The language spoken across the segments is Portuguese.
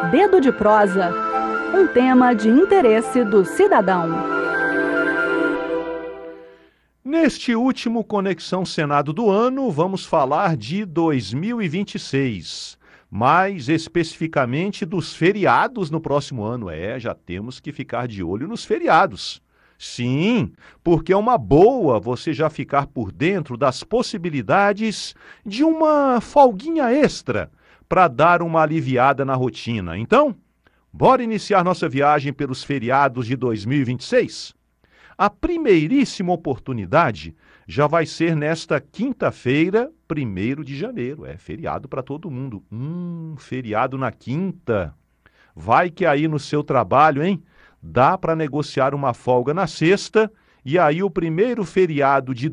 Dedo de prosa, um tema de interesse do cidadão. Neste último Conexão Senado do ano, vamos falar de 2026, mais especificamente dos feriados no próximo ano. Já temos que ficar de olho nos feriados. Sim, porque é uma boa você já ficar por dentro das possibilidades de uma folguinha extra para dar uma aliviada na rotina. Então, bora iniciar nossa viagem pelos feriados de 2026? A primeiríssima oportunidade já vai ser nesta quinta-feira, 1º de janeiro. É feriado para todo mundo. Feriado na quinta. Vai que aí no seu trabalho, hein? Dá para negociar uma folga na sexta e aí o primeiro feriado de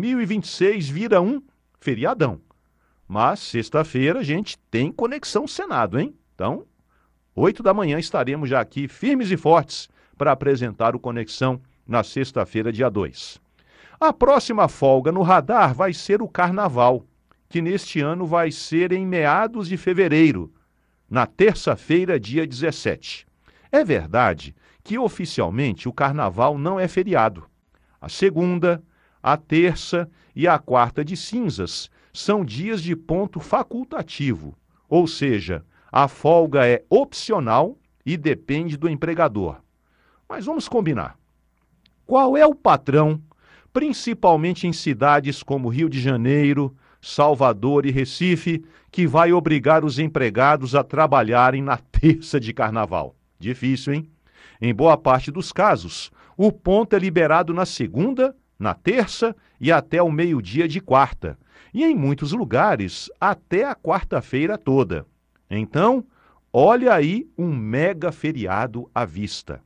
2026 vira um feriadão. Mas sexta-feira a gente tem Conexão Senado, hein? Então, 8 da manhã estaremos já aqui firmes e fortes para apresentar o Conexão na sexta-feira, dia 2. A próxima folga no radar vai ser o Carnaval, que neste ano vai ser em meados de fevereiro, na terça-feira, dia 17. É verdade que oficialmente o Carnaval não é feriado. A segunda, a terça e a quarta de cinzas são dias de ponto facultativo, ou seja, a folga é opcional e depende do empregador. Mas vamos combinar. Qual é o patrão, principalmente em cidades como Rio de Janeiro, Salvador e Recife, que vai obrigar os empregados a trabalharem na terça de Carnaval? Difícil, hein? Em boa parte dos casos, o ponto é liberado na segunda, na terça e até o meio-dia de quarta. E em muitos lugares, até a quarta-feira toda. Então, olha aí um mega feriado à vista.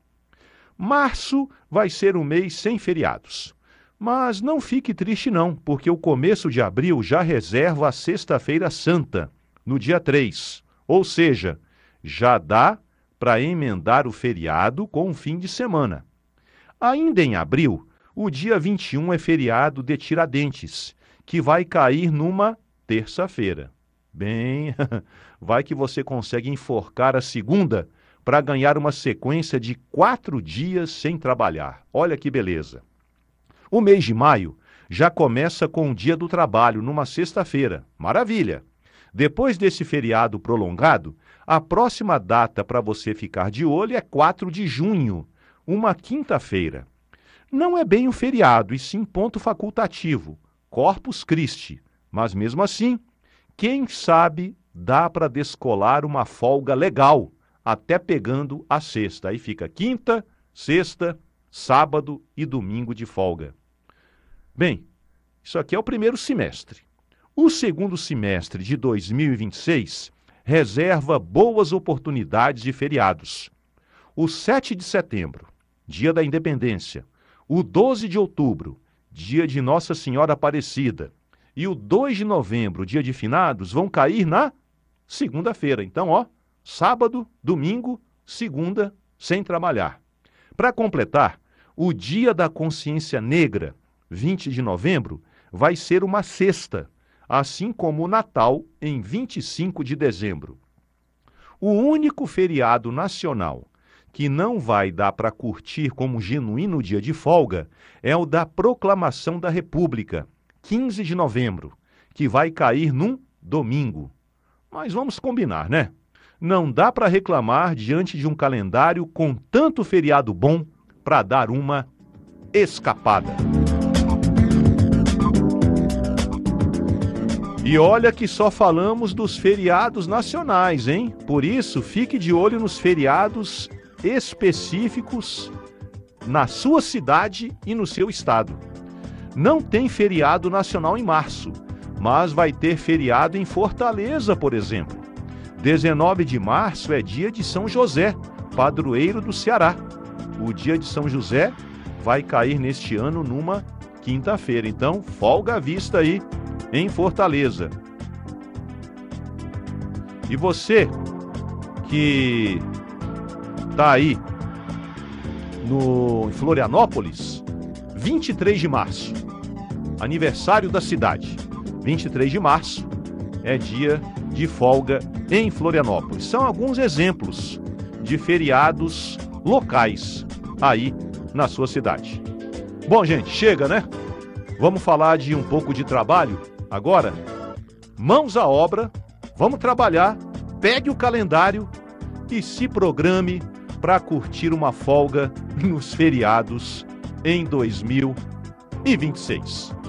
Março vai ser um mês sem feriados. Mas não fique triste não, porque o começo de abril já reserva a Sexta-feira Santa, no dia 3. Ou seja, já dá para emendar o feriado com um fim de semana. Ainda em abril, o dia 21 é feriado de Tiradentes, que vai cair numa terça-feira. Bem, vai que você consegue enforcar a segunda para ganhar uma sequência de 4 dias sem trabalhar. Olha que beleza. O mês de maio já começa com o Dia do Trabalho, numa sexta-feira. Maravilha! Depois desse feriado prolongado, a próxima data para você ficar de olho é 4 de junho, uma quinta-feira. Não é bem um feriado, e sim ponto facultativo, Corpus Christi. Mas mesmo assim, quem sabe dá para descolar uma folga legal, até pegando a sexta. Aí fica quinta, sexta, sábado e domingo de folga. Bem, isso aqui é o primeiro semestre. O segundo semestre de 2026 reserva boas oportunidades de feriados. O 7 de setembro, dia da Independência, o 12 de outubro, dia de Nossa Senhora Aparecida, e o 2 de novembro, dia de finados, vão cair na segunda-feira. Então, sábado, domingo, segunda, sem trabalhar. Para completar, o Dia da Consciência Negra, 20 de novembro, vai ser uma sexta, assim como o Natal, em 25 de dezembro. O único feriado nacional que não vai dar para curtir como genuíno dia de folga é o da Proclamação da República, 15 de novembro, que vai cair num domingo. Mas vamos combinar, né? Não dá para reclamar diante de um calendário com tanto feriado bom para dar uma escapada. E olha que só falamos dos feriados nacionais, hein? Por isso, fique de olho nos feriados específicos na sua cidade e no seu estado. Não tem feriado nacional em março, mas vai ter feriado em Fortaleza, por exemplo. 19 de março é dia de São José, padroeiro do Ceará. O dia de São José vai cair neste ano numa quinta-feira. Então, folga à vista aí em Fortaleza. E você que está aí em Florianópolis, 23 de março, aniversário da cidade. 23 de março é dia de folga em Florianópolis. São alguns exemplos de feriados locais aí na sua cidade. Bom, gente, chega, né? Vamos falar de um pouco de trabalho agora? Mãos à obra, vamos trabalhar, pegue o calendário e se programe para curtir uma folga nos feriados em 2026.